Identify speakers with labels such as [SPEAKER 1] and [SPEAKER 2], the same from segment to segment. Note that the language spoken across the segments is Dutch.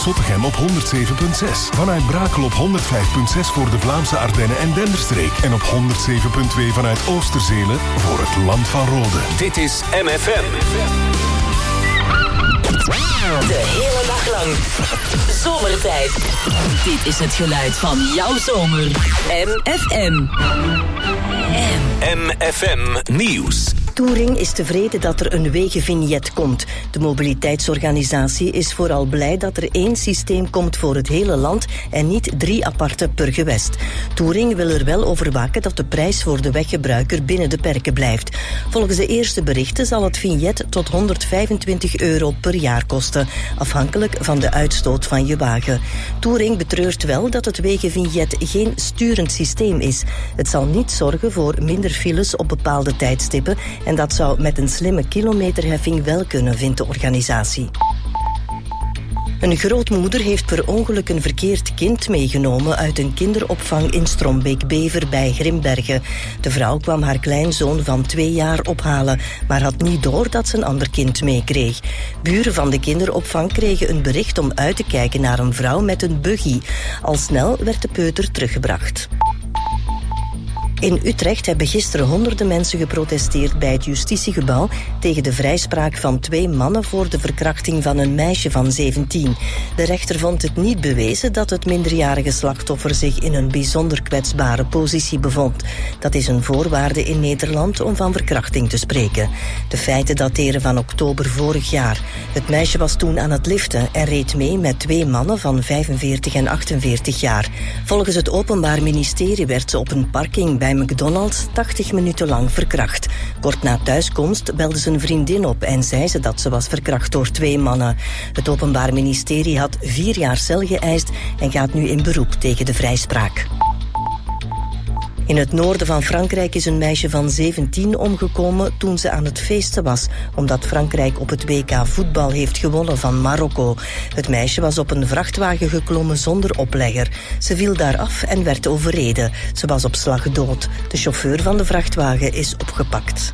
[SPEAKER 1] Zottegem op 107.6. Vanuit Brakel op 105.6 voor de Vlaamse Ardennen en Denderstreek. En op 107.2 vanuit Oosterzelen voor het Land van Rode.
[SPEAKER 2] Dit is MFM.
[SPEAKER 3] De hele dag lang. Zomertijd. Dit is het geluid van jouw zomer. MFM.
[SPEAKER 2] MFM Nieuws.
[SPEAKER 4] Touring is tevreden dat er een wegenvignet komt. De mobiliteitsorganisatie is vooral blij dat er 1 systeem komt voor het hele land en niet 3 aparte per gewest. Touring wil er wel over waken dat de prijs voor de weggebruiker binnen de perken blijft. Volgens de eerste berichten zal het vignet tot €125 per jaar kosten, afhankelijk van de uitstoot van je wagen. Touring betreurt wel dat het wegenvignet geen sturend systeem is. Het zal niet zorgen voor minder files op bepaalde tijdstippen en dat zou met een slimme kilometerheffing wel kunnen, vindt de organisatie. Een grootmoeder heeft per ongeluk een verkeerd kind meegenomen uit een kinderopvang in Strombeek-Bever bij Grimbergen. De vrouw kwam haar kleinzoon van 2 jaar ophalen, maar had niet door dat ze een ander kind meekreeg. Buren van de kinderopvang kregen een bericht om uit te kijken naar een vrouw met een buggy. Al snel werd de peuter teruggebracht. In Utrecht hebben gisteren honderden mensen geprotesteerd bij het justitiegebouw tegen de vrijspraak van 2 mannen voor de verkrachting van een meisje van 17. De rechter vond het niet bewezen dat het minderjarige slachtoffer zich in een bijzonder kwetsbare positie bevond. Dat is een voorwaarde in Nederland om van verkrachting te spreken. De feiten dateren van oktober vorig jaar. Het meisje was toen aan het liften en reed mee met 2 mannen van 45 en 48 jaar. Volgens het Openbaar Ministerie werd ze op een parking bij McDonald's 80 minuten lang verkracht. Kort na thuiskomst belde ze een vriendin op en zei ze dat ze was verkracht door 2 mannen. Het Openbaar Ministerie had 4 jaar cel geëist en gaat nu in beroep tegen de vrijspraak. In het noorden van Frankrijk is een meisje van 17 omgekomen toen ze aan het feesten was, omdat Frankrijk op het WK voetbal heeft gewonnen van Marokko. Het meisje was op een vrachtwagen geklommen zonder oplegger. Ze viel daar af en werd overreden. Ze was op slag dood. De chauffeur van de vrachtwagen is opgepakt.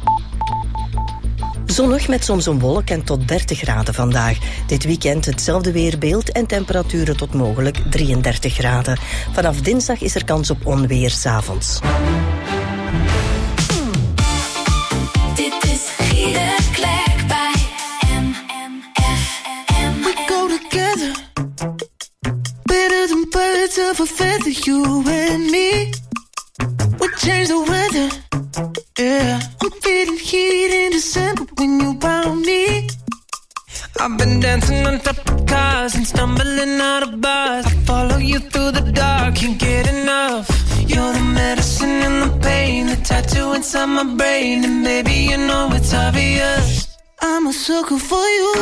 [SPEAKER 4] Zonnig met soms een wolk en tot 30 graden vandaag. Dit weekend hetzelfde weerbeeld en temperaturen tot mogelijk 33 graden. Vanaf dinsdag is er kans op onweer 's avonds.
[SPEAKER 5] Dit is Giede Klerk bij MFM.
[SPEAKER 6] We go together, better than birds of a feather, you and me. We change the weather, yeah. I'm feeling heat in December when you found me.
[SPEAKER 7] I've been dancing on top of cars and stumbling out of bars. I follow you through the dark, can't get enough. You're the medicine and the pain, the tattoo inside my brain. And baby, you know it's obvious,
[SPEAKER 6] I'm a sucker for you.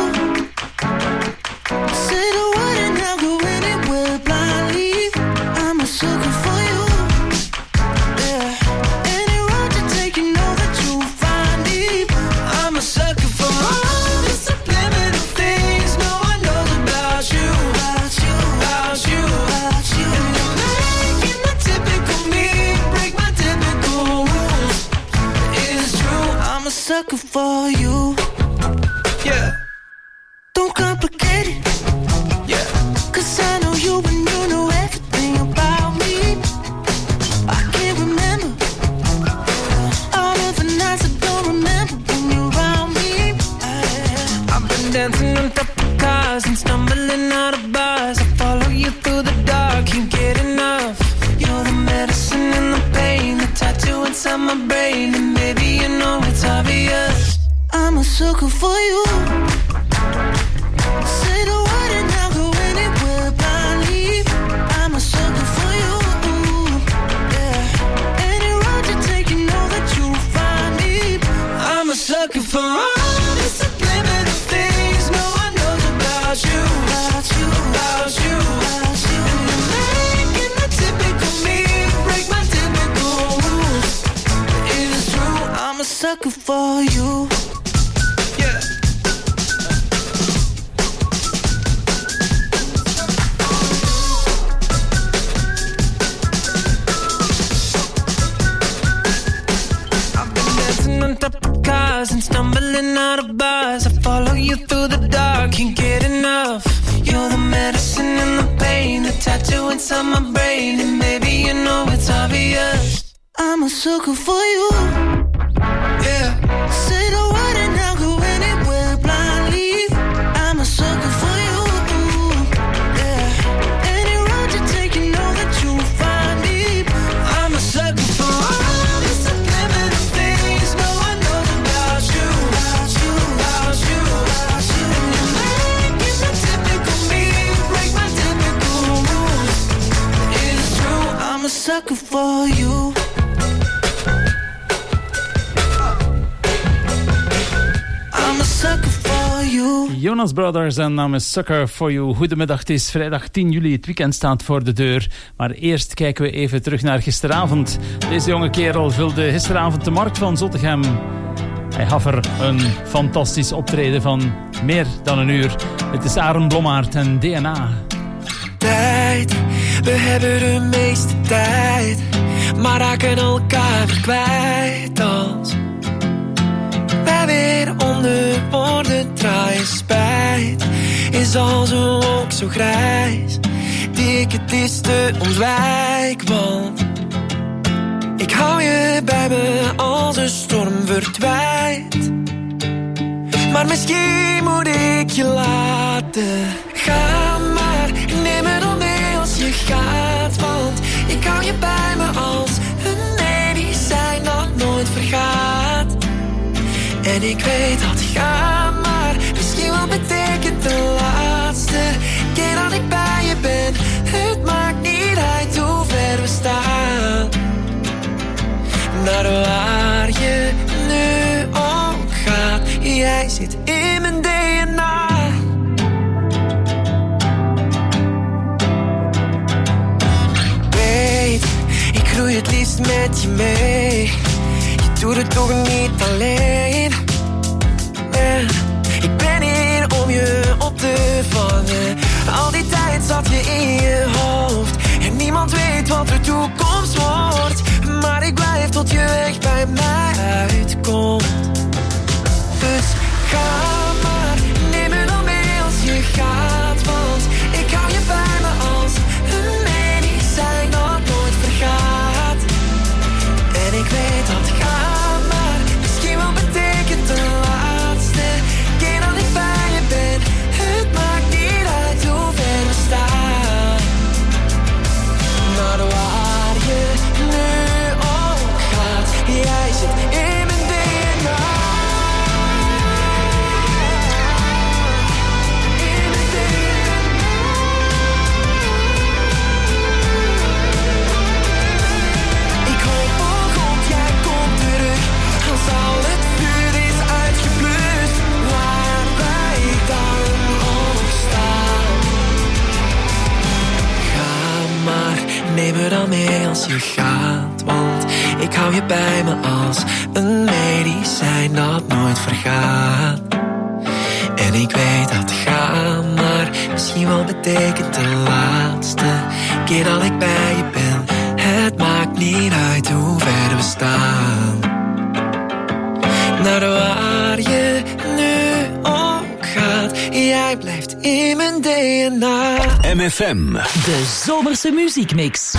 [SPEAKER 6] Say the word and I'll go anywhere blindly. I'm a sucker for you. Sucker for you,
[SPEAKER 7] yeah.
[SPEAKER 6] Don't complicate it,
[SPEAKER 7] yeah.
[SPEAKER 6] 'Cause I know you and you know everything about me. I can't remember all of the nights I don't remember when you're around me.
[SPEAKER 7] I've been dancing on top of cars and stumbling out of bars. I follow you through the dark, can't get enough. You're the medicine and the pain, the tattoo inside my brain. And baby, you know it's obvious,
[SPEAKER 6] I'm a sucker for you. Say the word and I'll go anywhere blindly. I'm a sucker for you, yeah. Any road you take, you know that you'll find me.
[SPEAKER 7] I'm a sucker for all the subliminal things no one knows about you,
[SPEAKER 6] About you,
[SPEAKER 7] about you,
[SPEAKER 6] about you.
[SPEAKER 7] And you're making the typical me break my typical rules. It is true,
[SPEAKER 6] I'm a sucker for you.
[SPEAKER 7] yeah. I've been dancing on top of cars and stumbling out of bars. I follow you through the dark, can't get enough. You're the medicine tattoo inside my brain, and maybe you know it's obvious.
[SPEAKER 6] I'm a sucker for you. Yeah. Say the word and I'll go anywhere blindly. I'm a sucker for you. Yeah. Any road you take, you know that you'll find me. I'm a sucker for all the subliminal things no one knows about you. About you, about you, about you. You make it the typical me, break my typical rules. It's true, I'm a sucker for you.
[SPEAKER 8] Jonas Brothers en I'm a Sucker for You. Goedemiddag, het is vrijdag 10 juli. Het weekend staat voor de deur. Maar eerst kijken we even terug naar gisteravond. Deze jonge kerel vulde gisteravond de markt van Zottegem. Hij gaf er een fantastisch optreden van meer dan een uur. Het is Aaron Blommaert en DNA.
[SPEAKER 7] Tijd, we hebben de meeste tijd, maar raken elkaar weer kwijt als wij weer onder woorden draaien. Spijt is als een wolk zo grijs die ik het liefste ontwijk, want ik hou je bij me als een storm verdwijnt. Maar misschien moet ik je laten gaan, maar neem me dan mee als je gaat, want ik hou je bij me als een medicijn dat nooit vergaat. En ik weet dat gaan, maar misschien wel betekent de laatste keer dat ik bij je ben. Het maakt niet uit hoe ver we staan, naar waar je nu ook gaat. Jij zit in mijn DNA. Weet, ik groei het liefst met je mee. Je doet het toch niet alleen. Ik ben hier om je op te vangen. Al die tijd zat je in je hoofd en niemand weet wat de toekomst wordt. Maar ik blijf tot je weg bij mij uitkomt. Dus ga maar, neem me dan mee als je gaat, want ik hou je bij me als een medicijn dat nooit vergaat. En ik weet dat ga maar misschien wel betekent de laatste keer dat ik bij je ben. Het maakt niet uit hoe ver we staan, maar waar je nu ook gaat. Jij zit in mijn DNA. Ik hoop oh God, jij komt terug als al het vuur is uitgeblust, waar wij dan ook staan. Ga maar, neem me dan mee als je gaat, want ik hou je bij me als een medicijn dat nooit vergaat. En ik weet dat gaan maar misschien wel betekent de laatste keer dat ik bij je ben. Het maakt niet uit hoe ver we staan, naar waar je nu ook gaat. Jij blijft in mijn DNA.
[SPEAKER 2] MFM.
[SPEAKER 3] De zomerse muziekmix.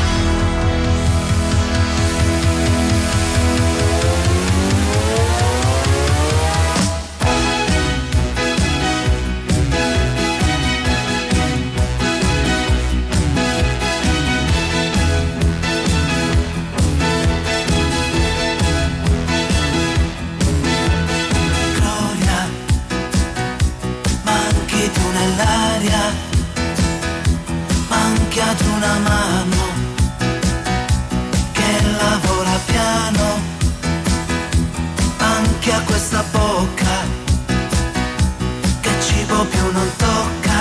[SPEAKER 6] Manchiate una mano che lavora piano, anche a questa bocca che cibo più non tocca.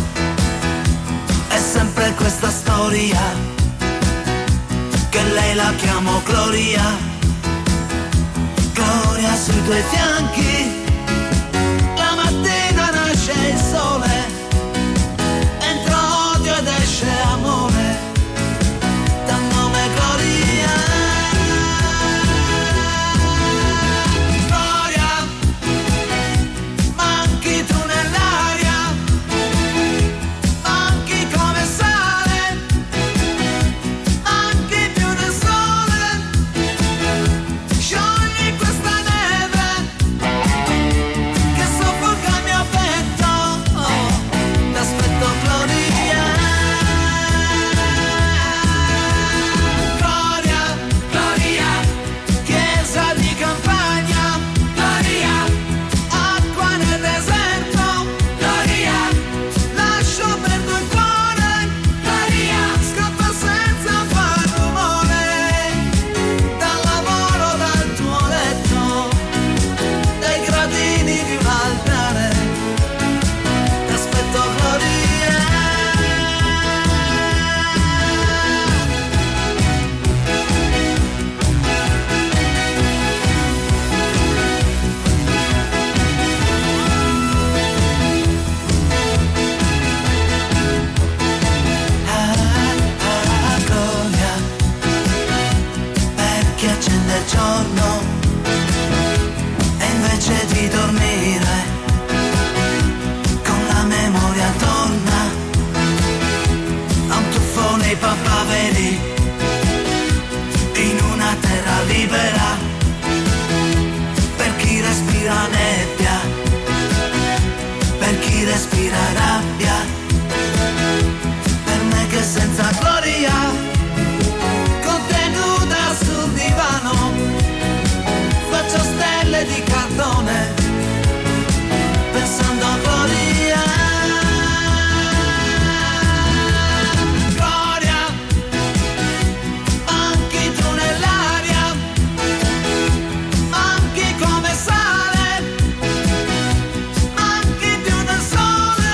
[SPEAKER 6] È sempre questa storia che lei la chiamo Gloria. Gloria sui tuoi fianchi, la mattina nasce il sole, entra odio ed esce amore, dal nome Gloria. Gloria, manchi tu nell'aria, manchi come sale, respira rabbia, per me che senza gloria, contenuta sul divano, faccio stelle di cartone, pensando a gloria. Gloria, manchi tu nell'aria, manchi come sale, manchi più del sole,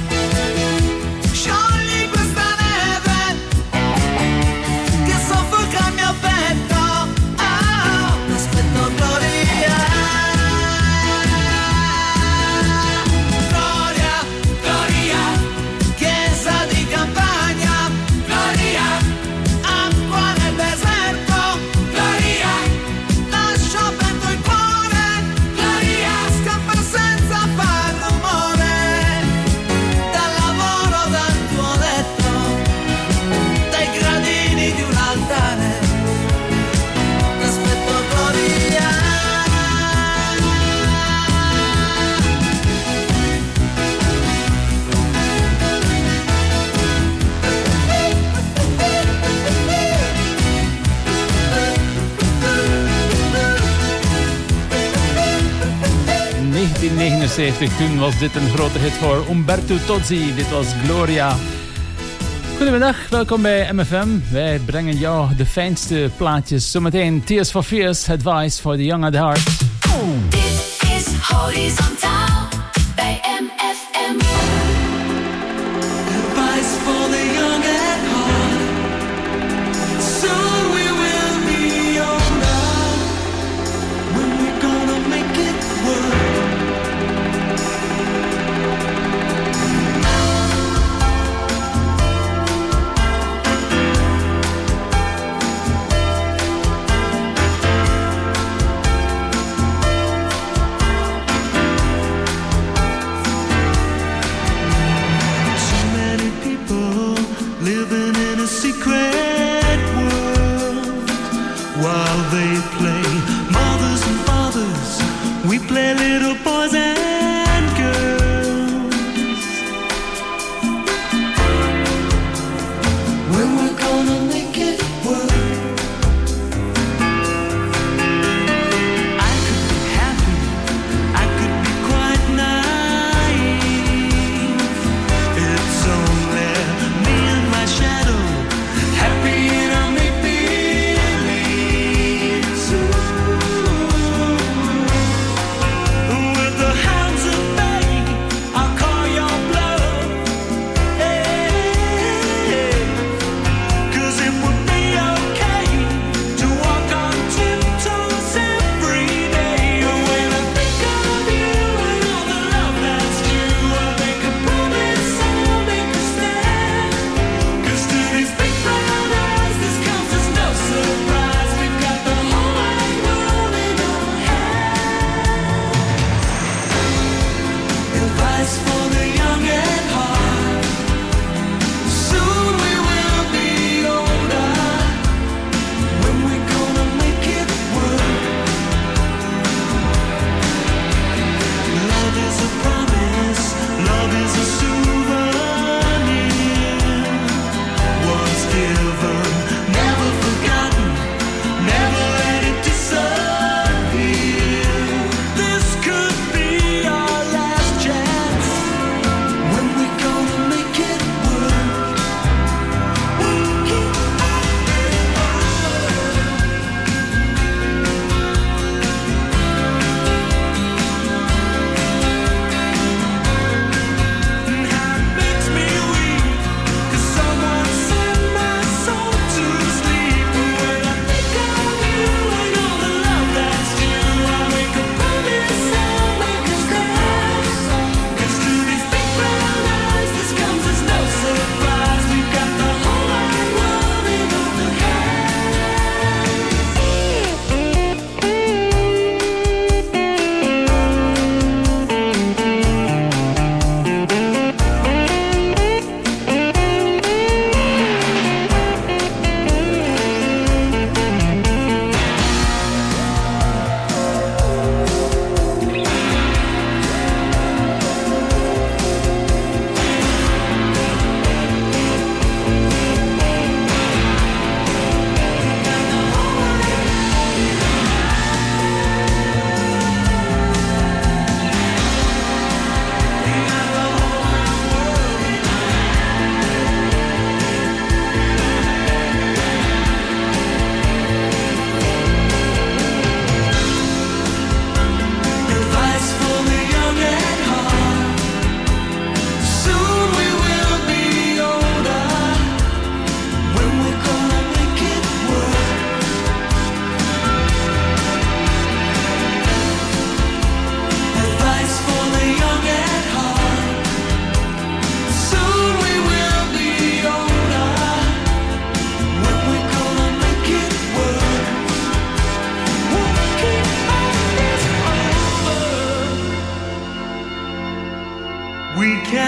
[SPEAKER 6] sciogli questa neve che soffoca il mio petto. Aspetto gloria. Gloria, gloria, chiesa di campagna, gloria, acqua nel deserto, gloria, lascio aperto il cuore, gloria, scappa senza far rumore, dal lavoro, dal tuo letto, dai gradini di un altare, aspetto gloria.
[SPEAKER 8] In 1979, toen was dit een grote hit voor Umberto Tozzi. Dit was Gloria. Goedemiddag, welkom bij MFM. Wij brengen jou de fijnste plaatjes. Zometeen Tears for Fears, Advice for the Young at Heart.
[SPEAKER 5] Dit is Horizontaal bij MFM.
[SPEAKER 6] Advice for the young at heart. Soon we will be older. When we're gonna make it work.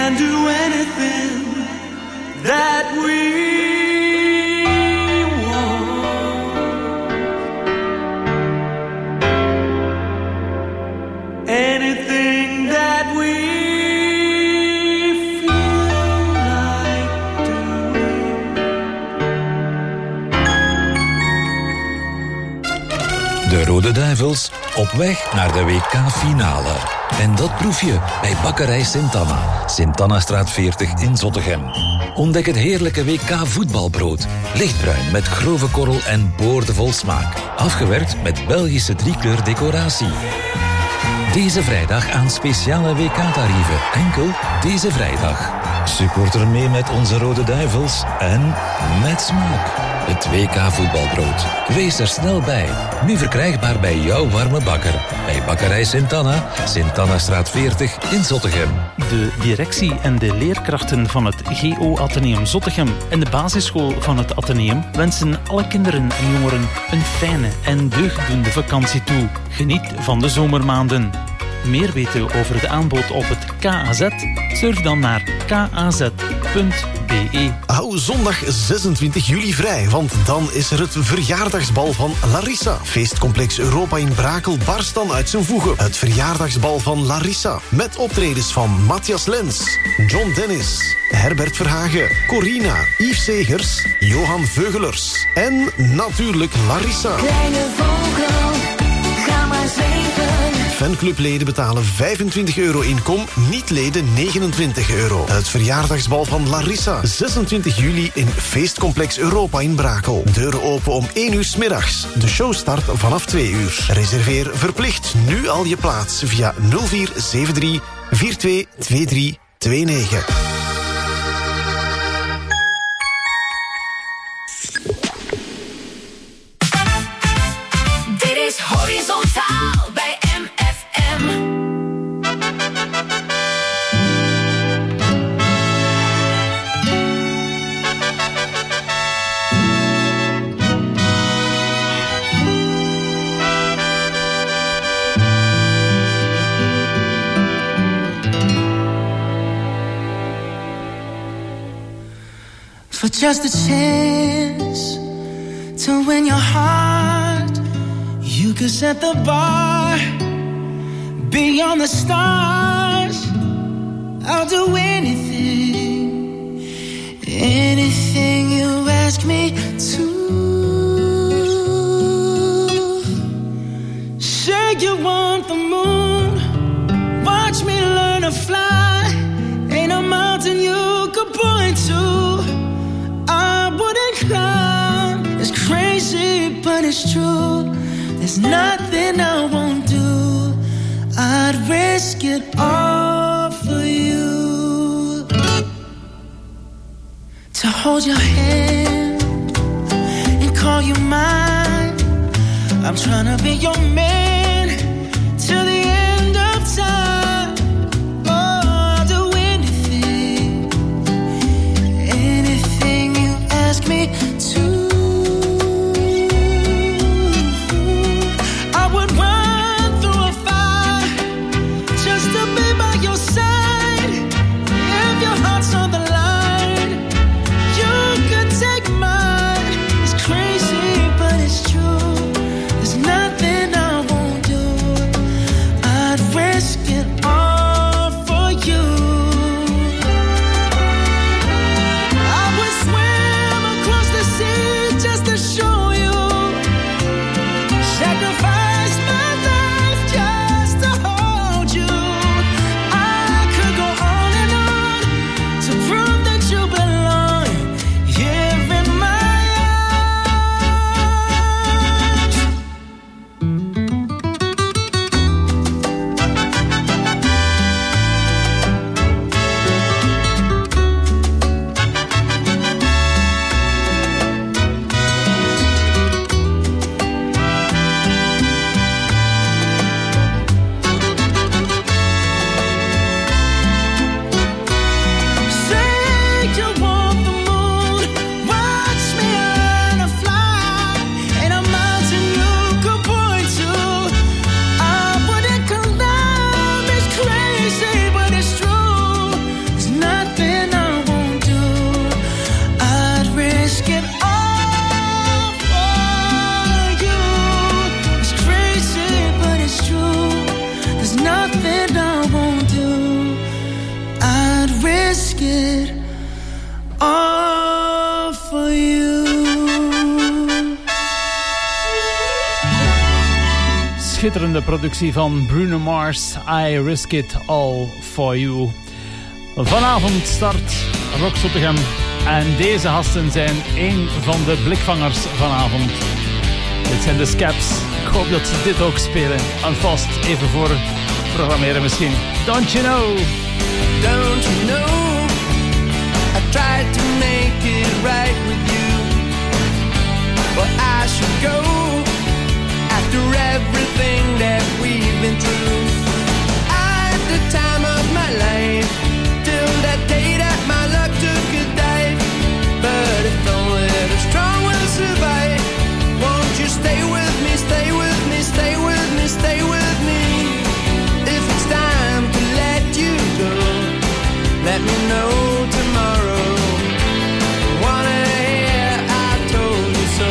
[SPEAKER 6] can do anything that we want. Anything that we feel like doing.
[SPEAKER 9] De Rode Duivels op weg naar de WK-finale. En dat proef je bij Bakkerij Sint-Anna. Sint-Annastraat 40 in Zottegem. Ontdek het heerlijke WK-voetbalbrood. Lichtbruin met grove korrel en boordevol smaak. Afgewerkt met Belgische driekleur decoratie. Deze vrijdag aan speciale WK-tarieven. Enkel deze vrijdag. Supporter mee met onze Rode Duivels en met smaak. Het WK-voetbalbrood. Wees er snel bij. Nu verkrijgbaar bij jouw warme bakker. Bij Bakkerij Sint-Anna, Sint-Annastraat 40 in Zottegem.
[SPEAKER 8] De directie en de leerkrachten van het GO Atheneum Zottegem en de basisschool van het Atheneum wensen alle kinderen en jongeren een fijne en deugddoende vakantie toe. Geniet van de zomermaanden. Meer weten over de aanbod op het KAZ? Surf dan naar kaz.be.
[SPEAKER 10] Hou zondag 26 juli vrij, want dan is er het verjaardagsbal van Larissa. Feestcomplex Europa in Brakel barst dan uit zijn voegen. Het verjaardagsbal van Larissa. Met optredens van Matthias Lens, John Dennis, Herbert Verhagen, Corina, Yves Segers, Johan Veugelers en natuurlijk Larissa.
[SPEAKER 5] Kleine vogel, ga maar zweven.
[SPEAKER 10] Fanclubleden betalen €25 in kom, niet-leden €29. Het verjaardagsbal van Larissa. 26 juli in Feestcomplex Europa in Brakel. Deuren open om 1 uur 's middags. De show start vanaf 2 uur. Reserveer verplicht nu al je plaats via 0473 422329.
[SPEAKER 5] Dit is Horizontaal bij MFM.
[SPEAKER 6] For just a chance to win your heart, you could set the bar beyond the stars. I'll do anything, anything you ask me to. Say you want the moon, watch me learn to fly. Ain't a mountain you could point to I wouldn't climb. It's crazy, but it's true. There's nothing I won't do. I'd risk it all for you. To hold your hand and call you mine. I'm trying to be your man till the end of time. Oh, I'll do anything, anything you ask me to. I would run through a fire just to be by your side. If your heart's on the line, you could take mine. It's crazy, but it's true. There's nothing I won't it all for you.
[SPEAKER 8] Schitterende productie van Bruno Mars, I Risk It All For You. Vanavond start Rock Zottegem en deze gasten zijn één van de blikvangers vanavond. Dit zijn de Scaps. Ik hoop dat ze dit ook spelen. En vast even voor programmeren misschien. Don't you know?
[SPEAKER 7] Don't you know? I tried to make it right with you, but I should go after everything that we've been through. I had the time of my life till that day that my luck took a dive. But if only the strong will survive, won't you stay with me, stay with me, stay with me, stay with me? If it's time to let you go, let me know tomorrow. Wanna hear I told you so.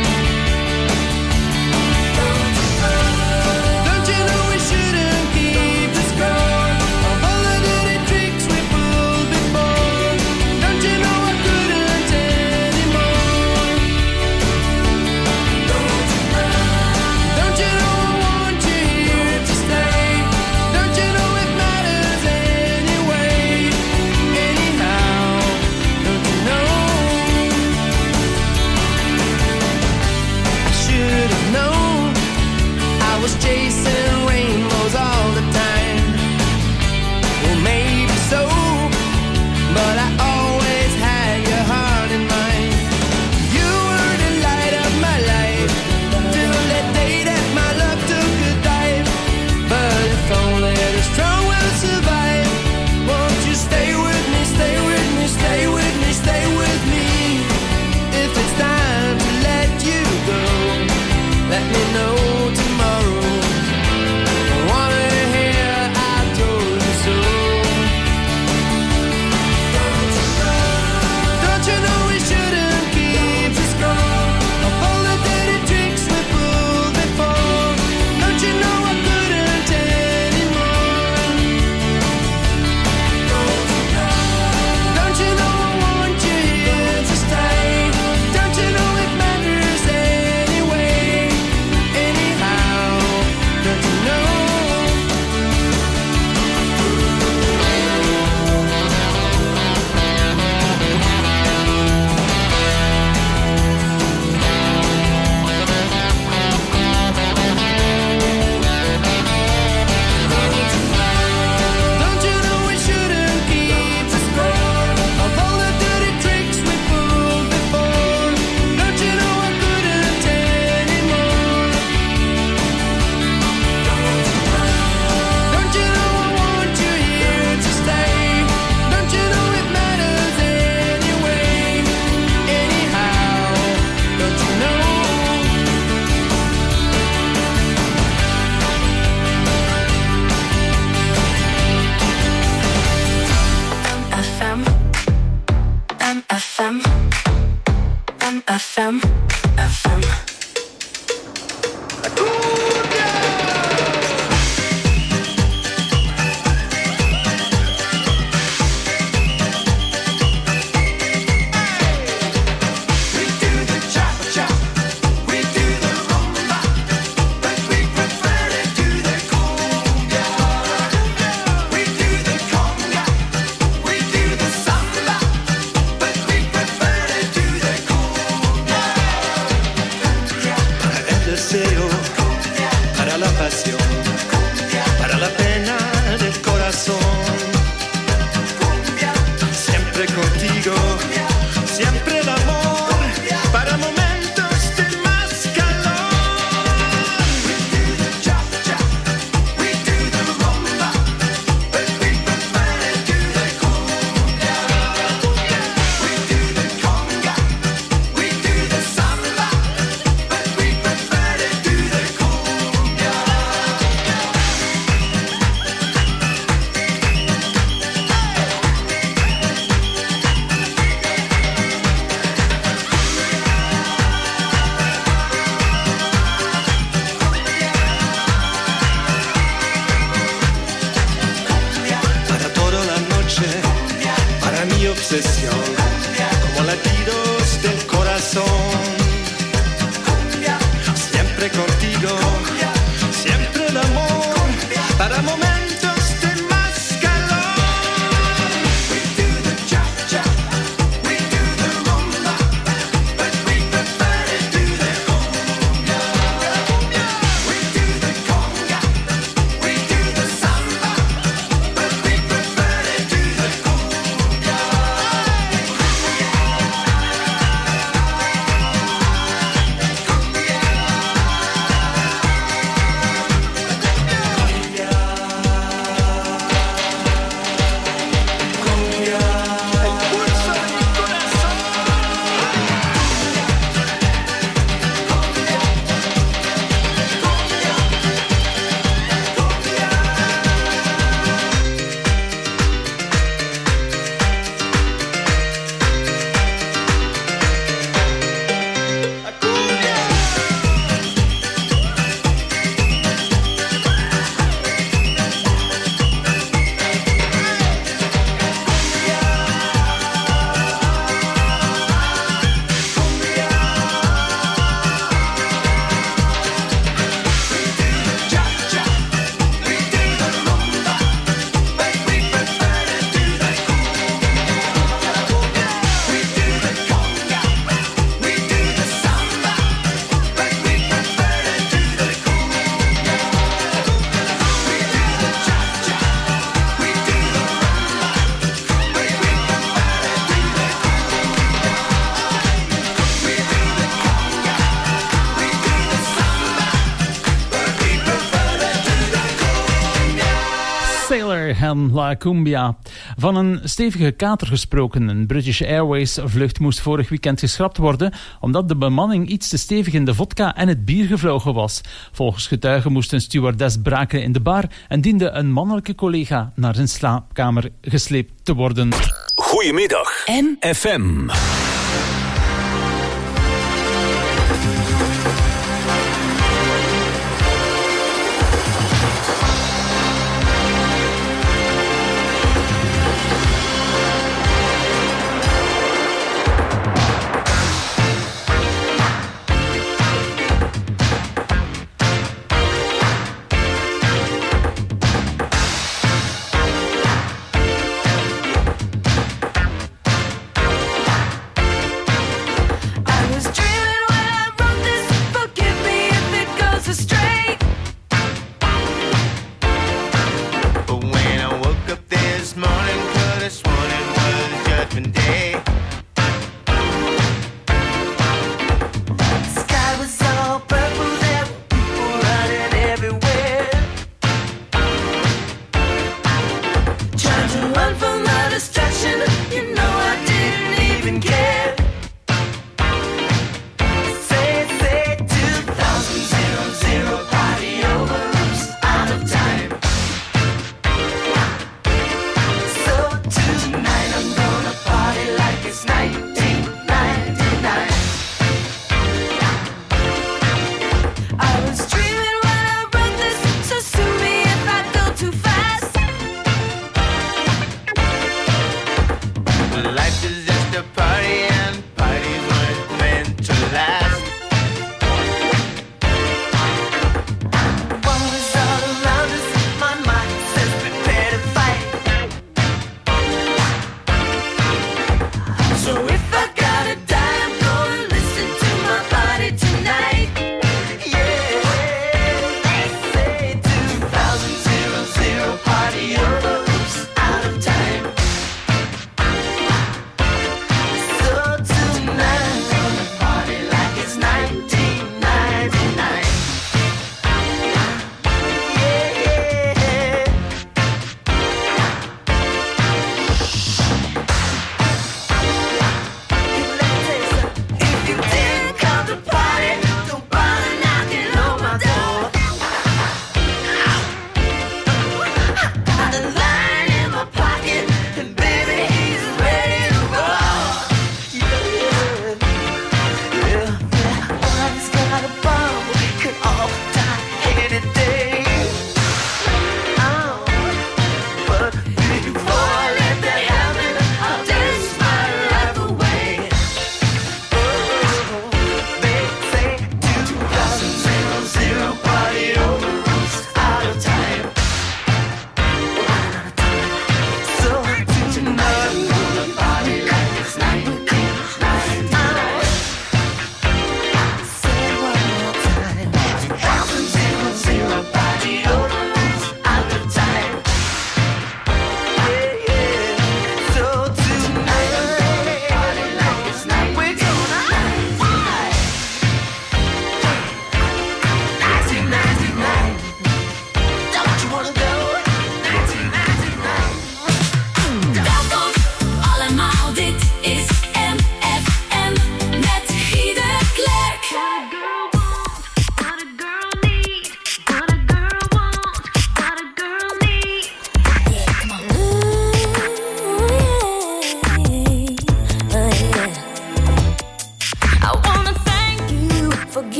[SPEAKER 7] Don't you know we shouldn't keep the score of all the dirty tricks we pulled before? Don't you know I couldn't anymore? Don't you know I want you here to stay? Don't you know it matters anyway? Anyhow, don't you know? I should have known I was chasing rainbows all the time. Well, maybe so, but I always had your heart in mind. You were the light of my life till that day that my love took a dive. But if only the strong will survive, won't you stay with me, stay with me, stay with me, stay with me? If it's time to let you go, let me know tomorrow. I wanna hear I told you so. Don't you know we shouldn't keep the score of all the dirty tricks we pulled before? Don't you know I couldn't anymore? Don't you know I want you here to stay? Don't you know it matters anyway? Anyhow, don't you know? Don't you know we shouldn't keep the score of all the dirty tricks we pulled before? Don't you know I couldn't anymore? Don't you know I want you here to stay? Don't you know it matters anyway? Anyhow, don't you know?
[SPEAKER 5] MFM, MFM, MFM, FM.
[SPEAKER 11] El deseo para la pasión, para la pena del corazón. Siempre contigo, siempre el amor, para momentos de más calor. We do the rumba, but we prefer to do the cumbia. We do the conga, we do the samba, but we prefer to do the cumbia.
[SPEAKER 12] mi obsesión, como latidos del corazón. Siempre contigo, siempre el amor, para momentos de más calor. We do the cha-cha, we do the rumba, but we prefer to do the cumbia. We do the conga, we do the samba, but we prefer to do the cumbia.
[SPEAKER 8] En La Cumbia. Van een stevige kater gesproken. Een British Airways vlucht moest vorig weekend geschrapt worden omdat de bemanning iets te stevig in de vodka en het bier gevlogen was. Volgens getuigen moest een stewardess braken in de bar en diende een mannelijke collega naar zijn slaapkamer gesleept te worden.
[SPEAKER 2] Goedemiddag. FM.
[SPEAKER 11] Tonight I'm gonna party like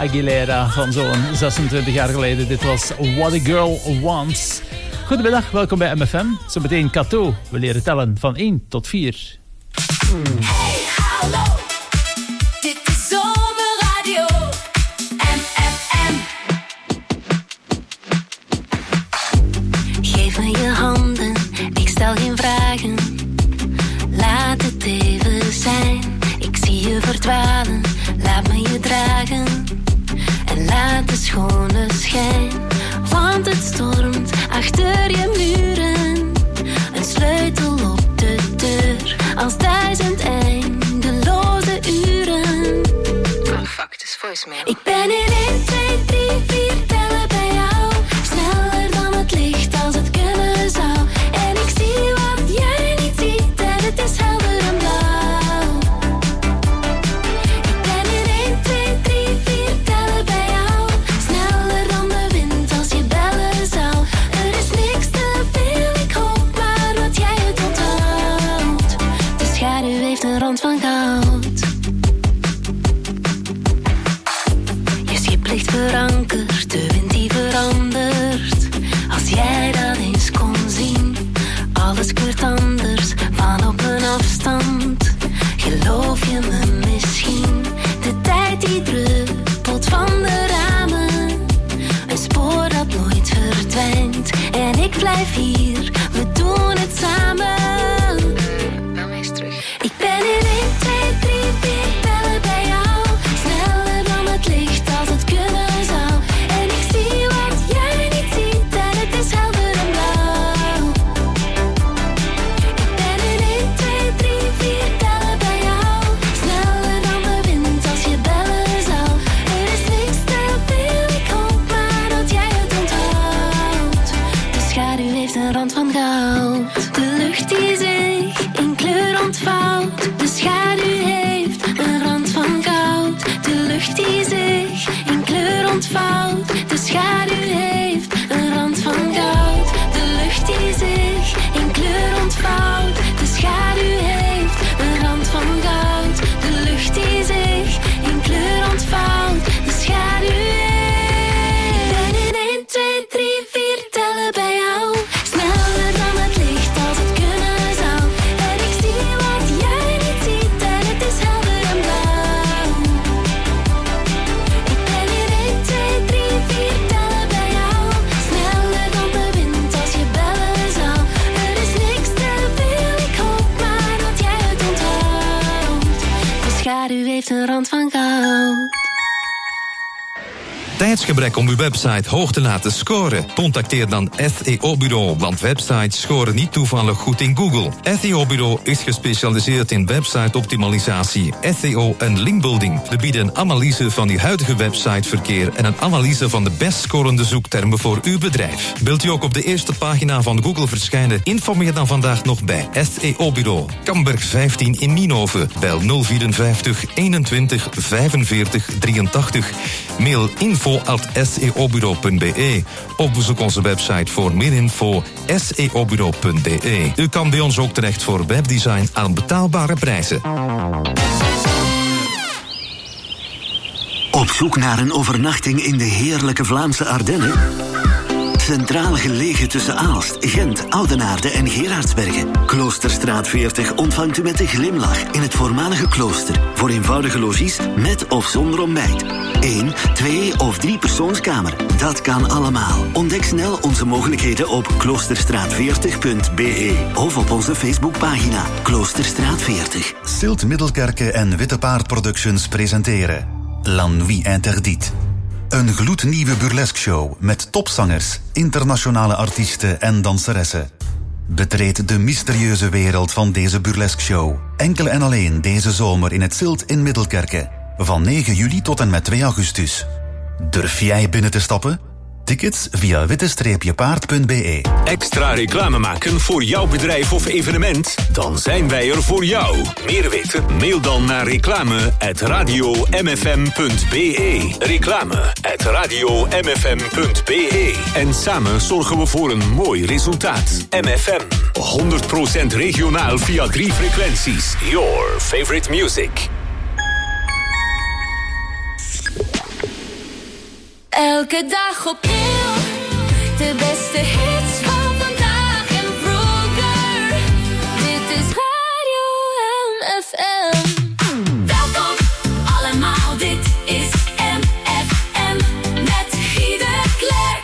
[SPEAKER 8] Aguilera van zo'n 26 jaar geleden. Dit was What a Girl Wants. Goedemiddag, welkom bij MFM. Zometeen Kato. We leren tellen van 1 tot 4.
[SPEAKER 5] Hey, hallo. Dit is Zomerradio. MFM.
[SPEAKER 13] Geef me je handen, ik stel geen vragen. Laat het even zijn. Ik zie je verdwalen, laat me je dragen. En laat de schone schijn. Want het stormt achter je muren. Een sleutel op de deur. Als 1000 eindeloze uren. Oh fuck, het is voicemail. Ik ben in 1, 2, 3, 4 tellen bij jou. Sneller dan het licht als het kunnen zou. En ik zie wat jij niet ziet. En het is helder en blauw. Ik ben in 1, 2, 3, 4 tellen bij jou. Sneller dan de wind als je bellen zou. Er is niks te veel, ik hoop maar dat jij het onthoudt. De schaduw heeft een rand van goud. Je schip ligt verankerd, de wind die verandert. Als jij dat eens kon zien, alles kleurt anders van op een afstand. Geloof je me misschien? De tijd die druppelt van de ramen. Een spoor dat nooit verdwijnt. En ik blijf hier, we doen het samen. Bel mij eens terug. Ik ben in 1, 2, 3, 4 bellen bij jou. Sneller dan het licht als het kunnen zou. En ik zie wat jij niet ziet. En het is helder en blauw. Ik ben in 1, 2, 3, 4 tellen bij jou. Sneller dan de wind als je bellen zou. Er is niks te veel, ik hoop maar dat jij het onthoudt. De schaduw heeft een rand van goud. De lucht die zich in kleur ontvouwt. De schaduw heeft een rand van goud. De lucht die zich in kleur ontvouwt. De schaduw heeft een rand van goud. De lucht die zich in kleur ontvouwt. De schaduw heeft een rand van goud. De lucht die zich in kleur ontvouwt. De schaduw heeft. Ik ben in 1, 2, 3, 4 tellen bij jou. Sneller dan het licht als het kunnen zou. En ik zie wat jij niet ziet. En het is helder en blauw. Ik ben in 1, 2, 3, 4 tellen bij jou. Sneller dan de wind als je bellen zou. Er is niks te veel, ik hoop maar dat jij het onthoudt. De schaduw heeft een rand van goud.
[SPEAKER 14] Tijdsgebrek om uw website hoog te laten scoren? Contacteer dan SEO Bureau, want websites scoren niet toevallig goed in Google. SEO Bureau is gespecialiseerd in website-optimalisatie, SEO en linkbuilding. We bieden een analyse van uw huidige websiteverkeer en een analyse van de best scorende zoektermen voor uw bedrijf. Wilt u ook op de eerste pagina van Google verschijnen? Informeer dan vandaag nog bij SEO Bureau. Kamberg 15 in Nienhoven. Bel 054 21 45 83. Mail info@seobureau.be of bezoek onze website voor meer info seobureau.be. U kan bij ons ook terecht voor webdesign aan betaalbare prijzen.
[SPEAKER 15] Op zoek naar een overnachting in de heerlijke Vlaamse Ardennen? Centraal gelegen tussen Aalst, Gent, Oudenaarde en Gerardsbergen. Kloosterstraat 40 ontvangt u met een glimlach in het voormalige klooster. Voor eenvoudige logies met of zonder ontbijt. 1, 2 of 3 persoonskamer. Dat kan allemaal. Ontdek snel onze mogelijkheden op kloosterstraat40.be of op onze Facebookpagina Kloosterstraat 40.
[SPEAKER 16] Silt Middelkerke en Witte Paard Productions presenteren La Nuit Interdite. Een gloednieuwe burlesque show met topzangers, internationale artiesten en danseressen. Betreed de mysterieuze wereld van deze burlesque show. Enkel en alleen deze zomer in het Silt in Middelkerke. Van 9 juli tot en met 2 augustus. Durf jij binnen te stappen? Tickets via witte-paard.be.
[SPEAKER 2] Extra reclame maken voor jouw bedrijf of evenement? Dan zijn wij er voor jou. Meer weten? Mail dan naar reclame@radiomfm.be. Reclame@radiomfm.be. En samen zorgen we voor een mooi resultaat. MFM. 100% regionaal via 3 frequenties. Your favorite music.
[SPEAKER 13] Elke dag opnieuw, de beste hits van vandaag en vroeger. Dit is Radio MFM. Welkom allemaal, dit is MFM met Guy de Klerk.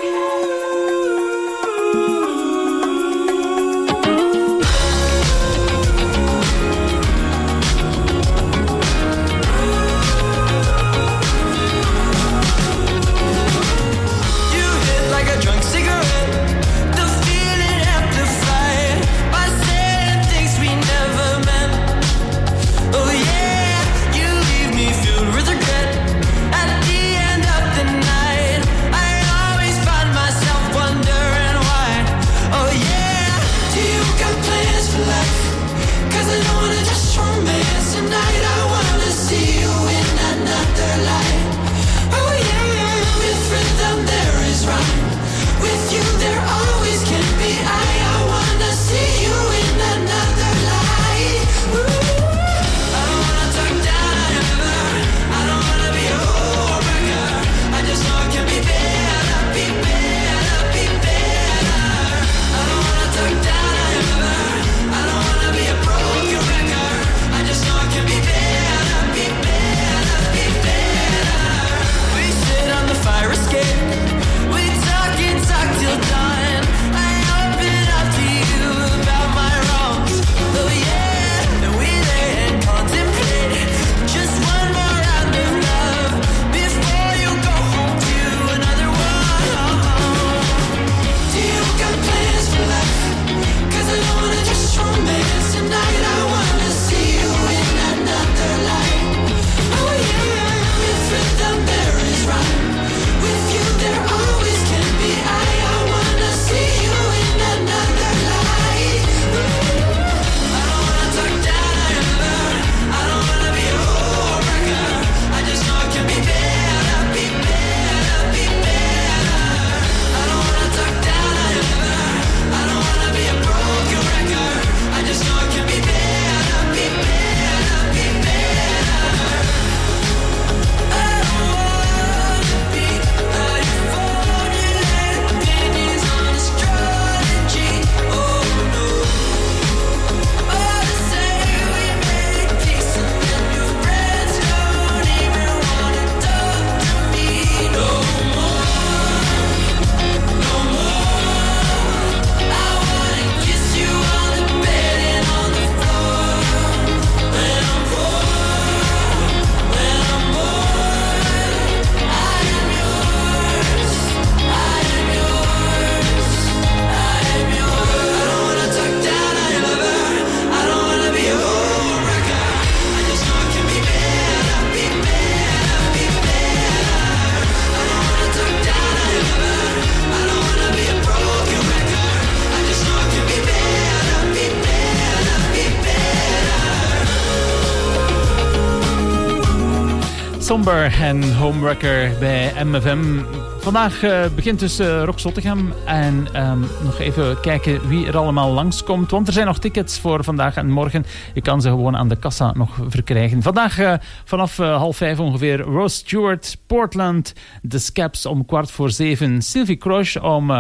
[SPEAKER 8] Somber en Homewrecker bij MFM. Vandaag begint dus Rock Zottegem. En nog even kijken wie er allemaal langskomt. Want er zijn nog tickets voor vandaag en morgen. Je kan ze gewoon aan de kassa nog verkrijgen. Vandaag vanaf 6:30 ongeveer Rose Stewart, Portland, The Scaps om 6:15. Sylvie Croce om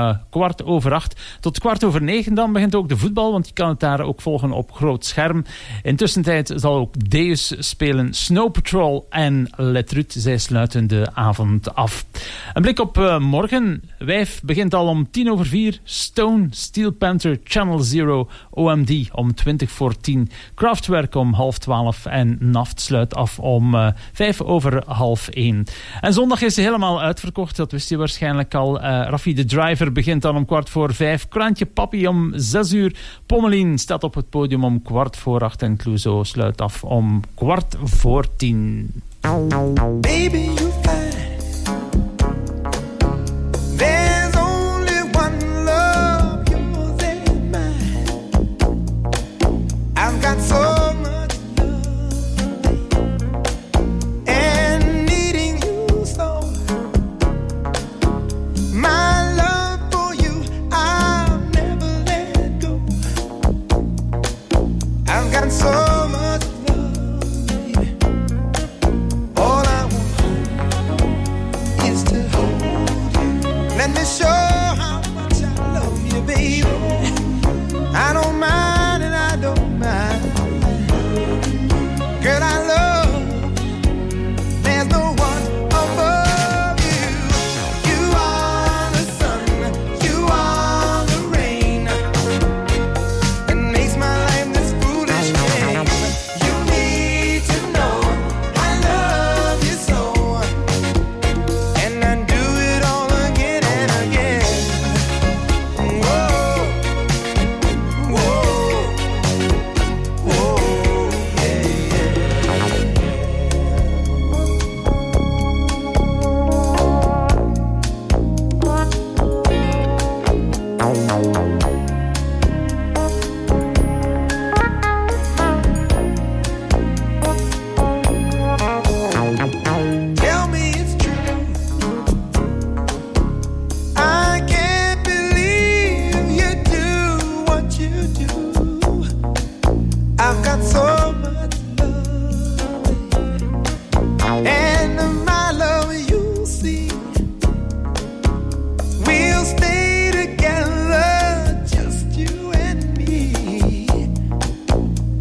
[SPEAKER 8] 7:15. Tot 8:45 dan begint ook de voetbal. Want je kan het daar ook volgen op groot scherm. Intussen zal ook Deus spelen. Snow Patrol en Letruut. Zij sluiten de avond af. Een blik op morgen. Wijf begint al om 10:04. Stone, Steel Panther, Channel Zero, OMD om 20:10. Kraftwerk om 11:30. En Naft sluit af om 1:05. En zondag is ze helemaal uitverkocht. Dat wist je waarschijnlijk al. Raffi de Driver begint dan om 4:15. Krantje Papi om 6:00. Pommelien staat op het podium om 7:15. En Clouseau sluit af om 9:15.
[SPEAKER 11] Baby, you fine. There's only one love, yours and mine. I've got so much love and needing you so. My love for you, I'll never let go. I've got so much love, baby. All I want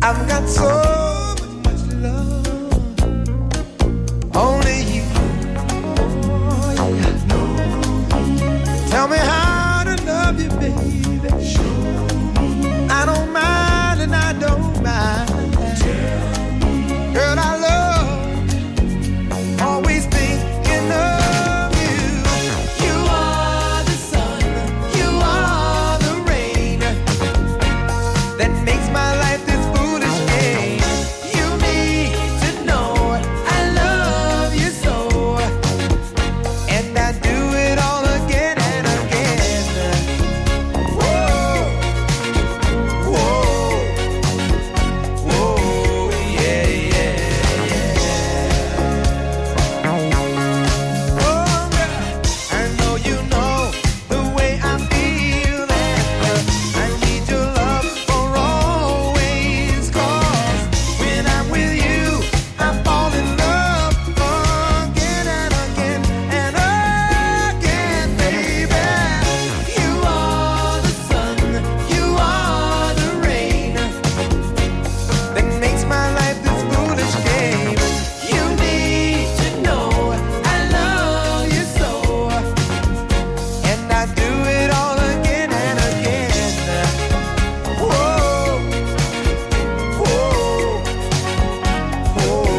[SPEAKER 12] I've got so much love, only you. Oh, yeah. Tell me how to love you, baby. I don't mind and I don't mind. Girl, I love, always thinking of you. You are the sun, you are the rain that makes my life this foolish game. You need to know I love you so, and I do it all again and again. Whoa, whoa, whoa, yeah, yeah, yeah. Oh, girl, I know you know the way I feel, and I need your love for always. 'Cause when I'm with you, I fall in love again and again and again, baby. You are the sun, you are the rain that makes my life this foolish game. You need to know I love you so, and I do it all again and again. Whoa, whoa, whoa.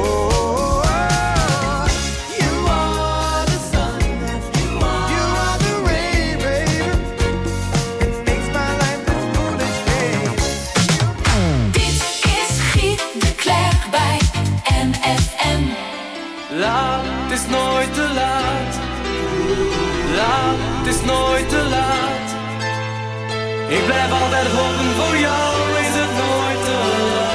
[SPEAKER 12] You are the sun, you are the rain, baby. It makes my life this foolish game.
[SPEAKER 5] Dit is Guy de Klerk bij MFM.
[SPEAKER 7] Laat, het is nooit te laat. Laat, het is nooit te laat. Ik blijf altijd hopen, voor jou is het nooit te laat.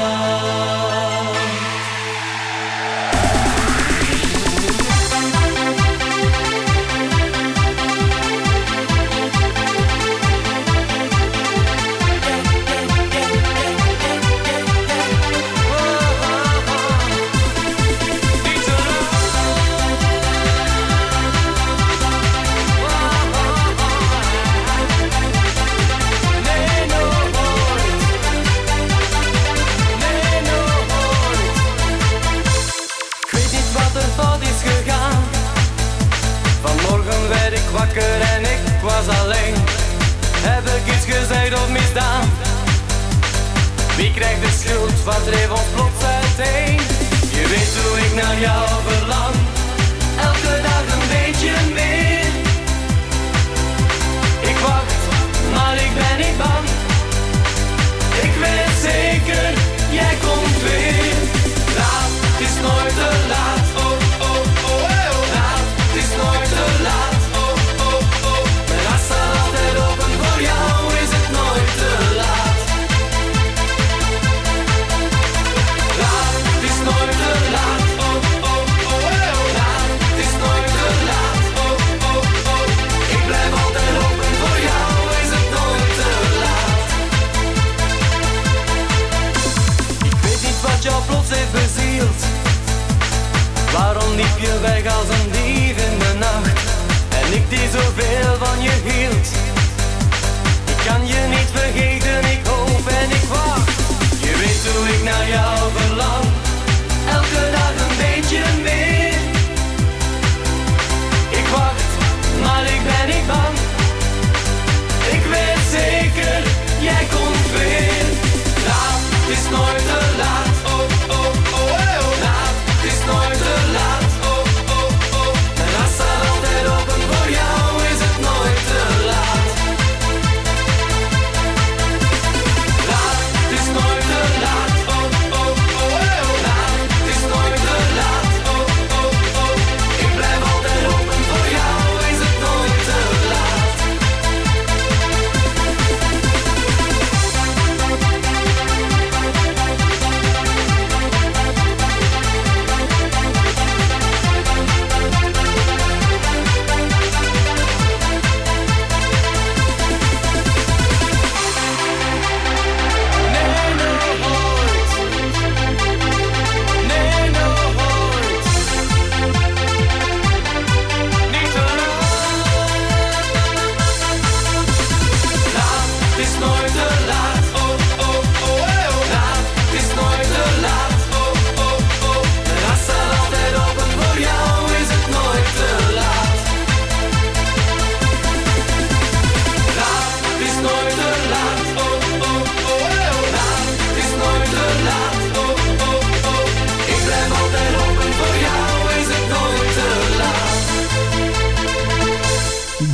[SPEAKER 7] Ik weet niet wat er fout is gegaan. Vanmorgen werd ik wakker en ik was alleen. Heb ik iets gezegd of misdaan? Wie krijgt de schuld? Wat dreef ons plots uiteen? Je weet hoe ik naar jou verlang. Elke dag een beetje meer. Ik wacht, maar ik ben niet bang. Ik weet zeker, jij komt weer. Laat, het is nooit te laat. Oh, oh, oh, oh. Laat, het is nooit te laat. Oh, oh, oh. Mijn hart staat altijd open, voor jou is het nooit te laat. Laat, het is nooit te laat. Oh, oh, oh, oh.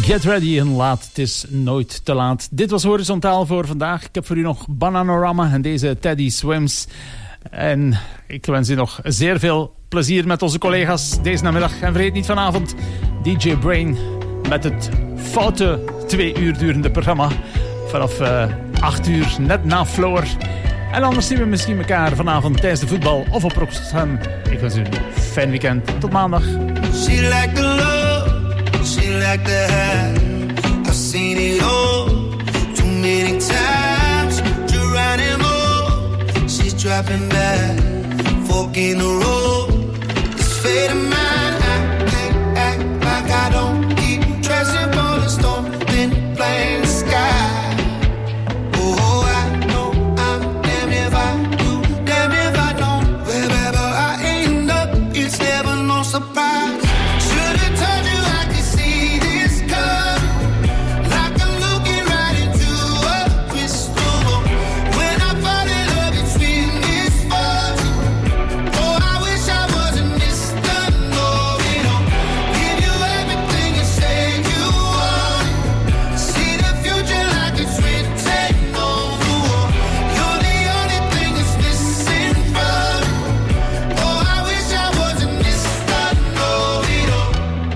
[SPEAKER 8] Get ready en laat. Het is nooit te laat. Dit was Horizontaal voor vandaag. Ik heb voor u nog Bananarama en deze Teddy Swims. En ik wens u nog zeer veel plezier met onze collega's deze namiddag. En vergeet niet vanavond DJ Brain met het foute 2 uur durende programma. Vanaf 8 uur, net na Floor. En anders zien we misschien elkaar vanavond tijdens de voetbal of op Roxham. Ik wens u een fijn weekend. Tot maandag.
[SPEAKER 6] She like the love, she like the high. I've seen it all too many times. Geronimo, she's dropping back, fork in the road. This fate of mine, I can't act like I don't keep dressing for the storm, then playing the sky. Oh, I know I'm damned if I do, damned if I don't. Wherever I end up, it's never no surprise. Should've told you I could see this coming, like I'm looking right into a crystal ball. When I fall in love, it's sweet misfortune. Oh, I wish I wasn't Mr. Know-it-all. Give you everything and say you want it. See the future like it's written on the wall. You're the only thing that's missing from it. Oh, I wish I wasn't Mr. Know-it-all.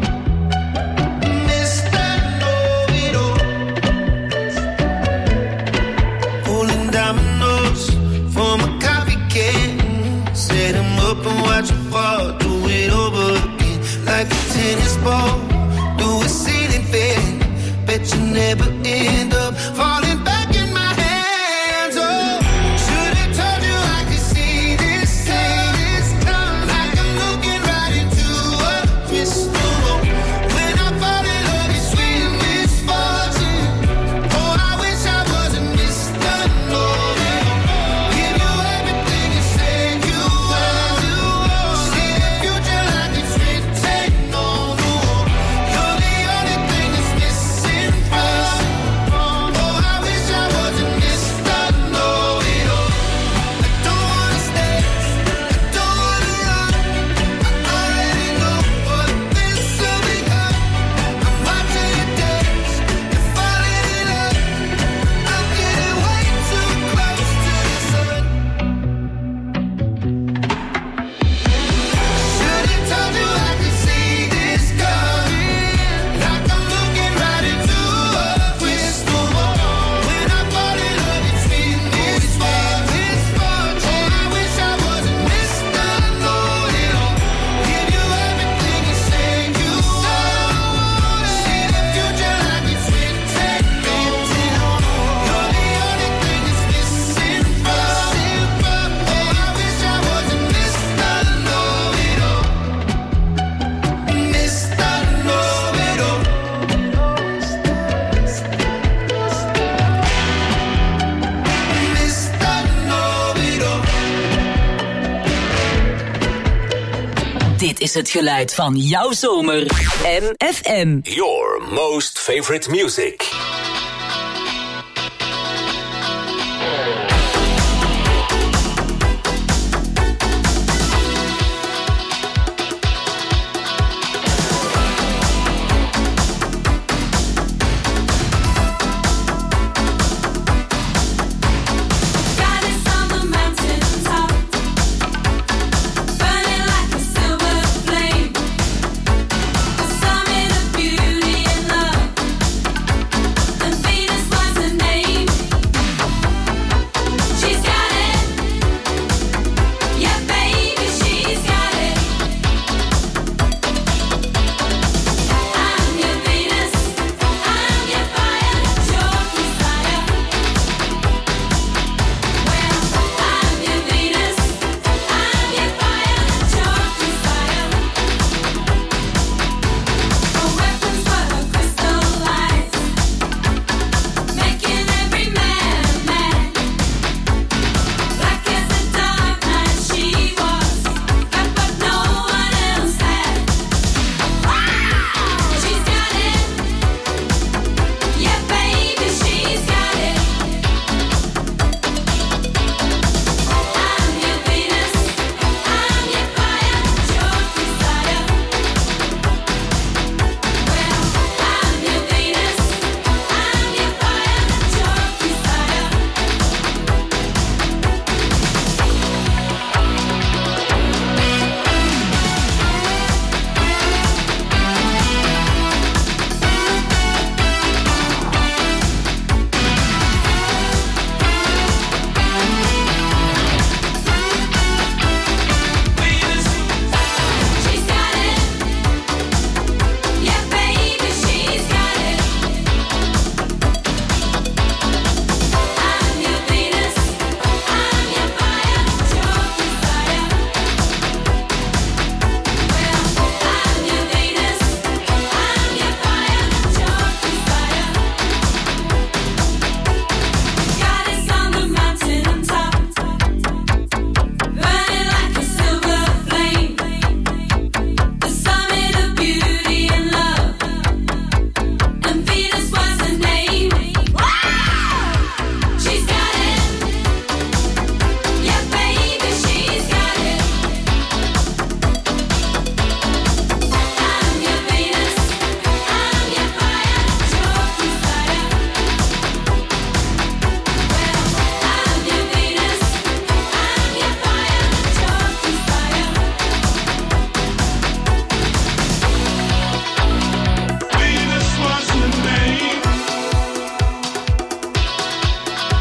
[SPEAKER 6] Mr. Know-it-all. Pulling dominoes from a coffee can. Set 'em up and watch 'em fall. Do it over again like a tennis ball. Do a ceiling fan. Bet you never end up falling back in my hands. Oh, should've told you I could see this coming, like I'm looking right into a crystal ball. When I fall in love, it's sweet misfortune. Oh, I wish I wasn't Mr. Know-it-all. Give you everything and say you want it. See the future like it's written on the wall. You're the only thing that's missing from it. Oh, I wish I wasn't Mr. Know-it-all. I don't wanna stay, I don't wanna run. I already know what this will become. I'm watching you dance, you're falling in love. I'm getting way too close to the sun. Should've told you I could see this coming, like I'm looking right into a crystal ball. When I fall in love, it's sweet misfortune. Oh, I wish I wasn't Mr. Know-it-all. Give you everything and say you want it. See the future like it's written on the wall. You're the only thing that's missing from it. Oh, I wish I wasn't Mr. Know-it-all. Mr. Know-it-all. Mr. Know-it-all.
[SPEAKER 3] Dit is het geluid van jouw zomer. MFM.
[SPEAKER 2] Your most favorite music.